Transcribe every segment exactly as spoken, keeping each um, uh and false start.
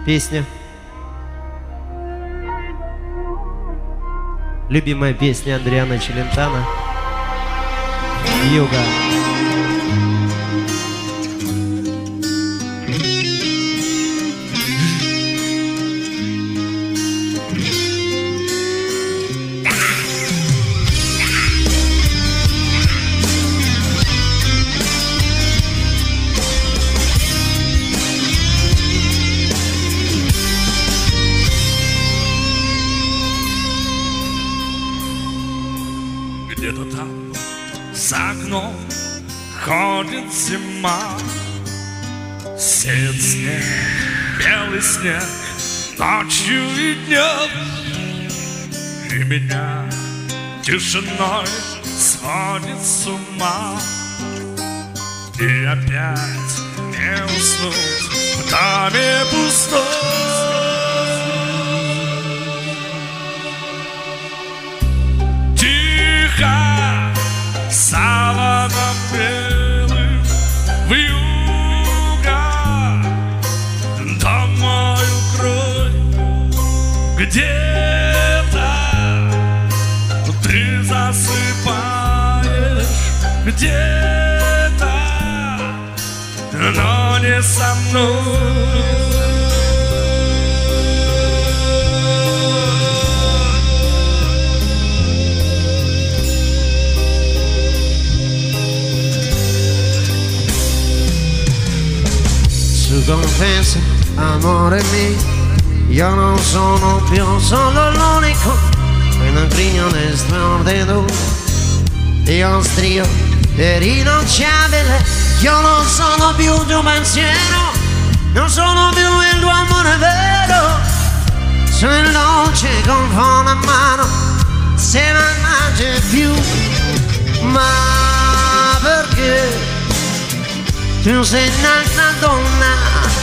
Песня. Любимая песня Адриано Челентано. Юга. Где-то там за окном ходит зима, сеет снег, белый снег, ночью и днем. И меня тишиной сводит с ума. И опять не уснуть в доме пустой. Саваном белым вьюга, домой укрой. Где-то ты засыпаешь, где-то, но не со мной. Tu confessa, amore mio, io non sono più solo l'unico, un grignone splendido, io strio e rinunciabile, io non sono più il tuo pensiero, non sono più il tuo amore vero, sono il dolce con una mano, se non mangi più, ma perché? Tu sei un'altra donna,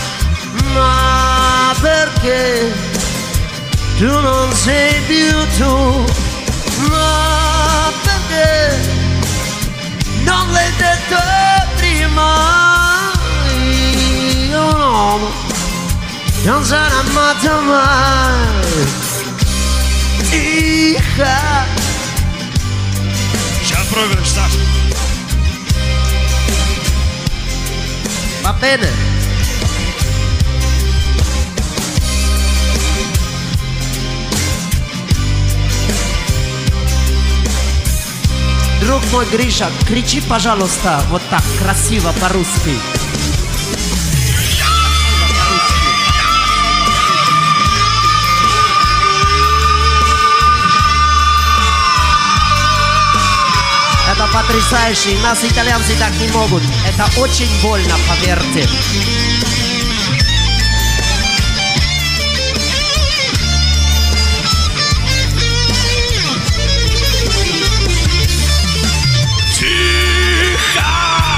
ma perché tu non sei più tu? Ma perché non l'hai detto prima? Io no, non sarà amato mai. Тихо. Сейчас проиграешь, Саша. Va bene. Друг мой Гриша, кричи, пожалуйста, вот так красиво по-русски. Это потрясающе, нас итальянцы так не могут. Это очень больно, поверьте. Тихо,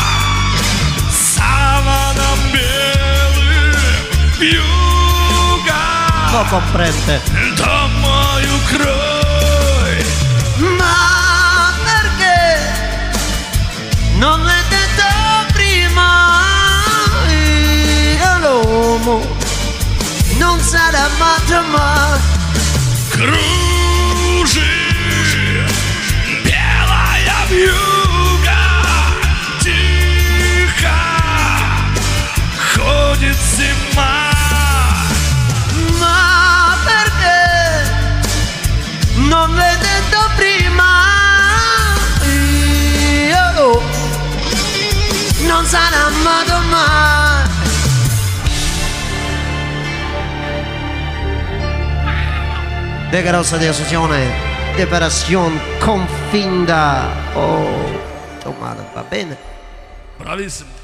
саваном белым вьюга, No comprende. домой укрой. Ma perché non l'hai detto prima? Io l'uomo non sarà amato mai. Кружи, белая вьюга, тихо ходит зима. Ma perché non l'hai detto prima? Io non sarà amato mai. De grossa decisione, operazione confinda. Oh, domani va bene. Bravissimo.